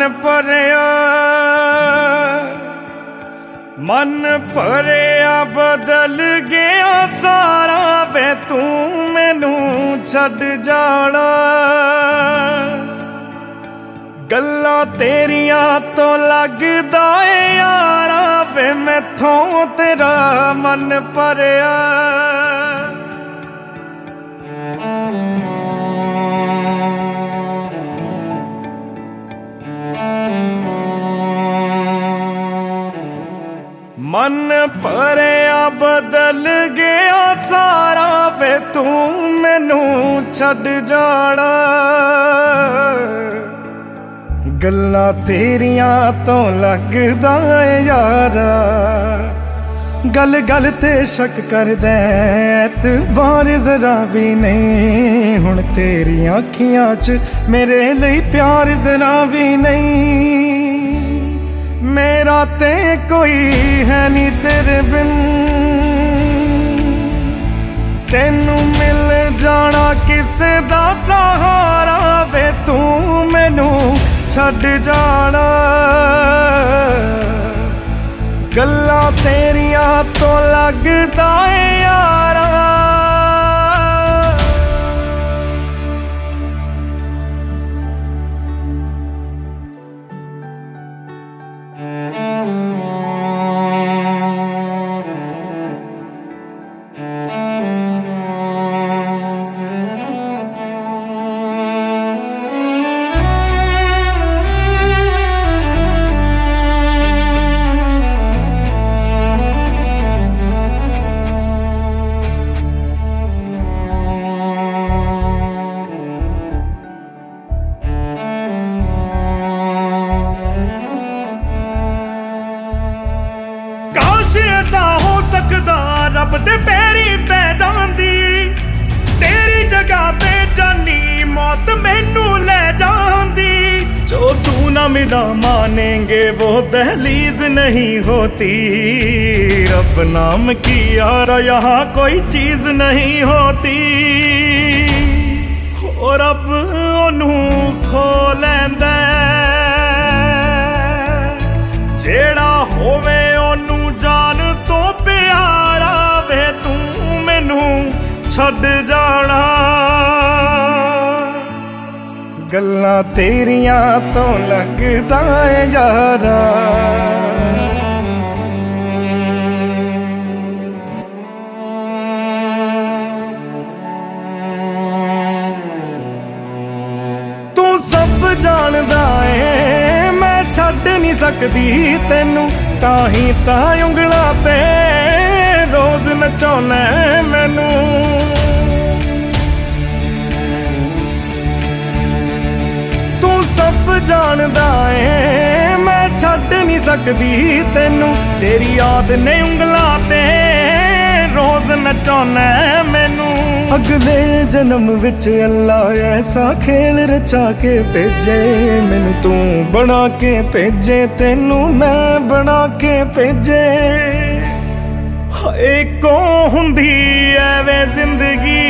ਭਰਿਆ ਮਨ ਭਰਿਆ ਬਦਲ ਗਿਆ ਸਾਰਾ ਵੇ ਤੂੰ ਮੈਨੂੰ ਛੱਡ ਜਾਣਾ। ਗੱਲਾਂ ਤੇਰੀਆਂ ਤੋਂ ਲੱਗਦਾ ਏ ਯਾਰਾ ਵੇ ਮੈਥੋਂ ਤੇਰਾ ਮਨ ਭਰਿਆ। ਮਨ ਭਰਿਆ ਬਦਲ ਗਿਆ ਸਾਰਾ ਵੇ ਤੂੰ ਮੈਨੂੰ ਛੱਡ ਜਾਣਾ। ਗੱਲਾਂ ਤੇਰੀਆਂ ਤੋਂ ਲੱਗਦਾ ਏ ਯਾਰਾ ਗੱਲ ਗੱਲ ਤੇ ਸ਼ੱਕ ਕਰਦਾ ਐਤਬਾਰ ਜ਼ਰਾ ਵੀ ਨਹੀਂ। ਹੁਣ ਤੇਰੀਆਂ ਅੱਖੀਆਂ 'ਚ ਮੇਰੇ ਲਈ ਪਿਆਰ ਜ਼ਰਾ ਵੀ ਨਹੀਂ। ਮੇਰਾ ਤੇ ਕੋਈ ਹੈ ਨੀ ਤੇਰੇ ਬਿਨ ਤੈਨੂੰ ਮਿਲ ਜਾਣਾ ਕਿਸੇ ਦਾ ਸਹਾਰਾ ਵੇ ਤੂੰ ਮੈਨੂੰ ਛੱਡ ਜਾਣਾ। ਗੱਲਾਂ ਤੇਰੀਆਂ ਤੋਂ ਲੱਗਦਾ ਏ ਯਾਰਾ ऐसा हो सकदा रब दे पैरी पै जांदी। तेरी जगह ते जानी मौत मैनू ले जांदी। जो तू ना मिला मानेंगे वो दहलीज नहीं होती। रब नाम की यार यहाँ कोई चीज नहीं होती। और रब ओनू खो लैंदा जेड़ा होवे ओनू जान तो प्यारा वे तू मैनू छड्ड जाना। गल्लां तेरियां तो लगदा है यारा तू सब जानदा है मैं छड्ड नहीं सकदी तैनू। ताही तां उंगलां ते रोज नचाउणा मैनू। तू सब जानदा है मैं छड्ड नहीं सकदी तैनू। तेरी याद ने उंगलां ते रोज नचाउणा मैनू। अगले जन्म विच अल्लाह ऐसा खेल रचा के भेजे मैनू। तू बना के भेजे तेनू मैं बना के भेजे। हाय को हुंदी ऐवे जिंदगी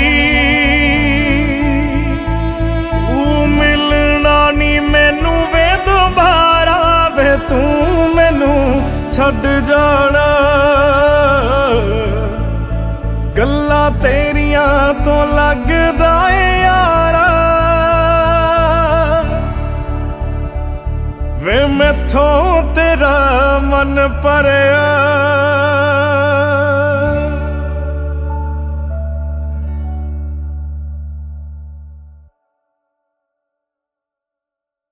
तू मिलना नी मैनू वे दोबारा वे तू मैनू छड्ड जाना। गल्लां तेरियां तो लगदा ए यारा वे मैथों तेरा मन भरिया।